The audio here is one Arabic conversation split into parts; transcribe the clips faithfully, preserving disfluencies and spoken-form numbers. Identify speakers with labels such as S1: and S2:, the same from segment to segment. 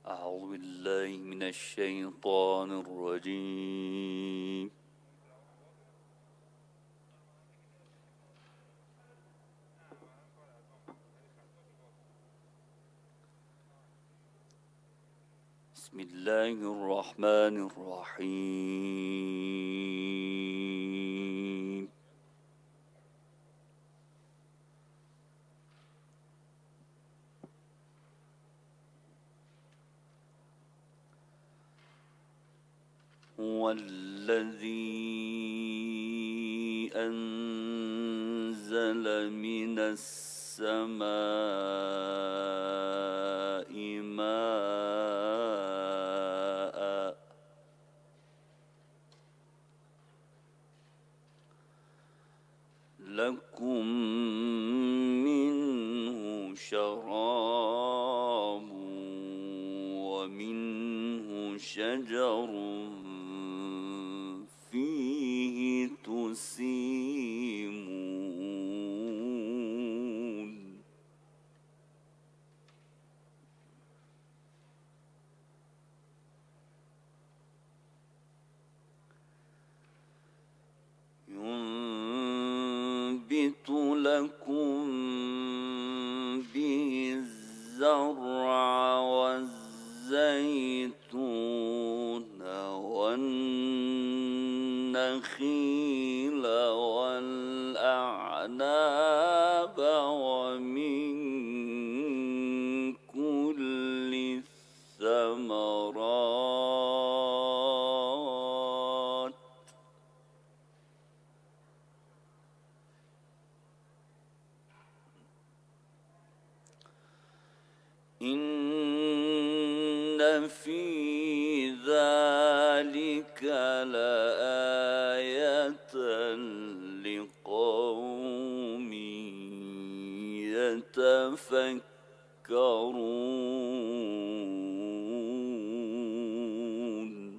S1: أعوذ بالله من الشيطان الرجيم. بسم الله الرحمن الرحيم. هو الذي أنزل من السماء ماء لكم منه شراب ومنه شجر فيه تسيمون. ينبت لكم به الزرع والزيتون والنخيل والأعناب ومن كل الثمرات إن في ذلك لآية لقوم يتفكرون.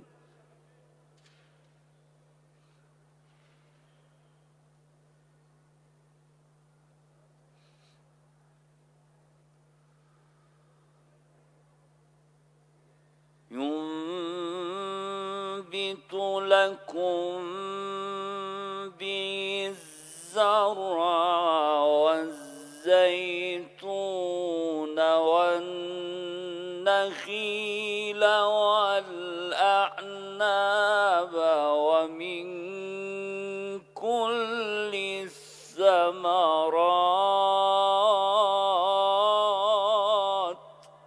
S1: ينبت لكم به الزرع والزيتون والنخيل والأعناب ومن كل الثمرات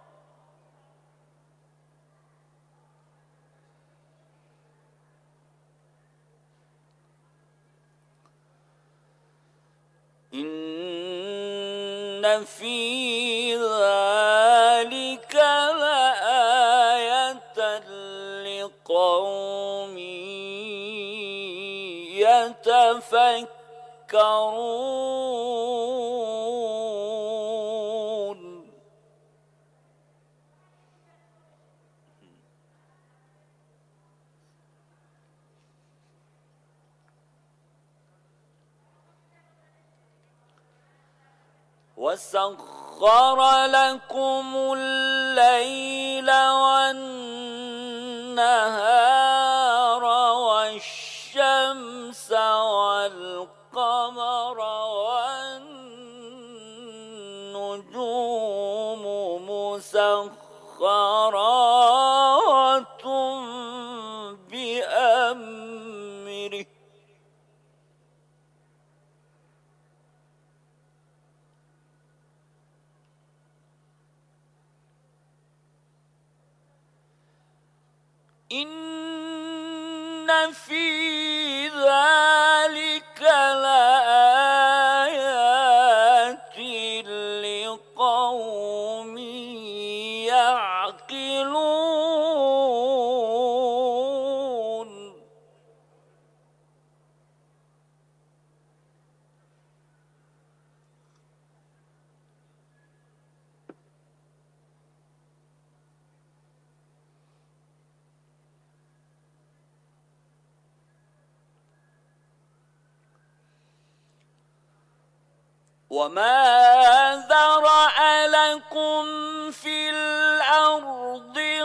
S1: إن في ذلك لآية لقوم يتفكرون. وسخر لكم الليل والنهار والشمس والقمر والنجوم مسخرات بأمره إن في ذلك لآيات لقوم يعقلون. وما ذرأ لكم في الأرض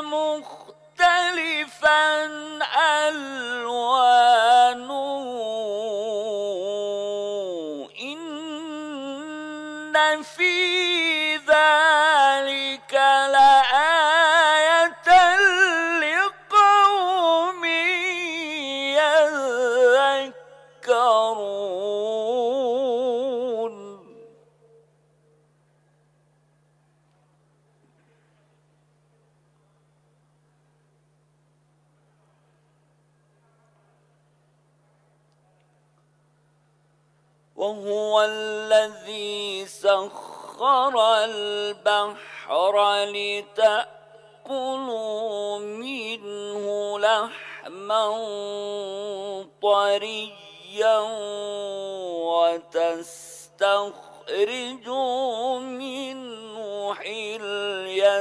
S1: وهو الذي سخر البحر لتأكلوا منه لحما طريا وتستخرجوا منه حلية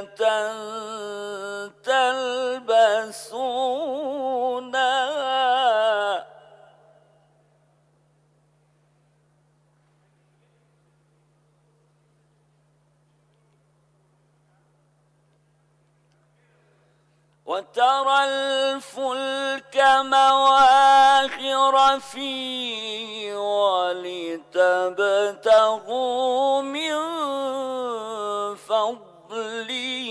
S1: تلبسونها وترى الفلك مواخر فيه ولتبتغوا من فضله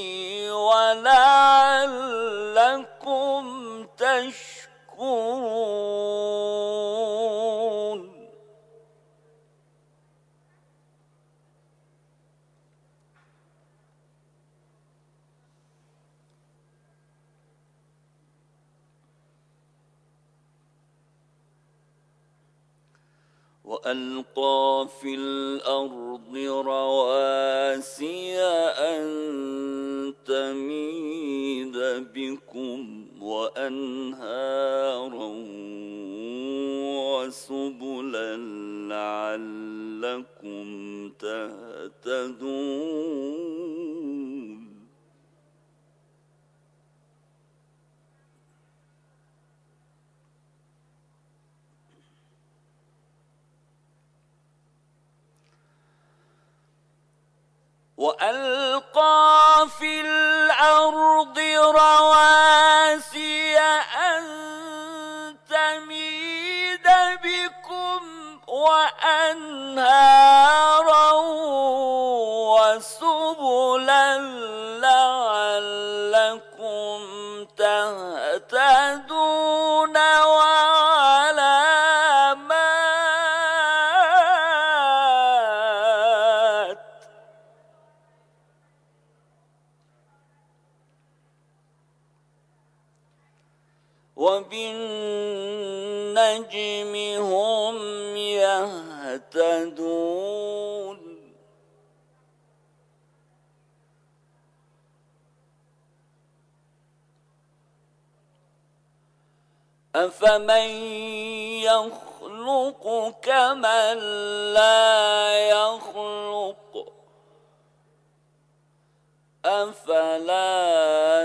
S1: ولعلكم تشكرون وألقى في الأرض رواسي أن تميد بكم وأنهارا وسبلا لعلكم تهتدون وألقى في الأرض رواسي أن تميد بكم وأنهارا وسبلا لعلكم تهتدون وبالنجم هم يهتدون أفمن يخلق كمن لا يخلق أفلا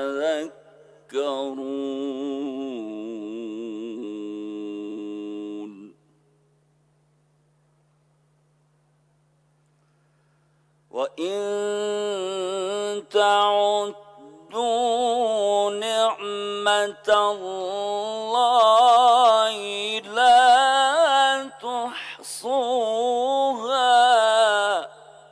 S1: تذكرون وإن تعدوا نعمة الله لا تحصوها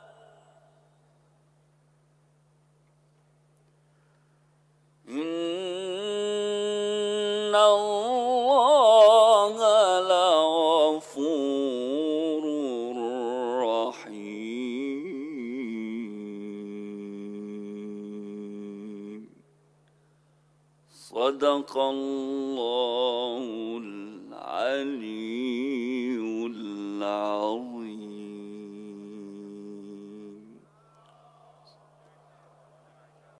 S1: إن الله لغفور رحيم صدق الله العلي العظيم.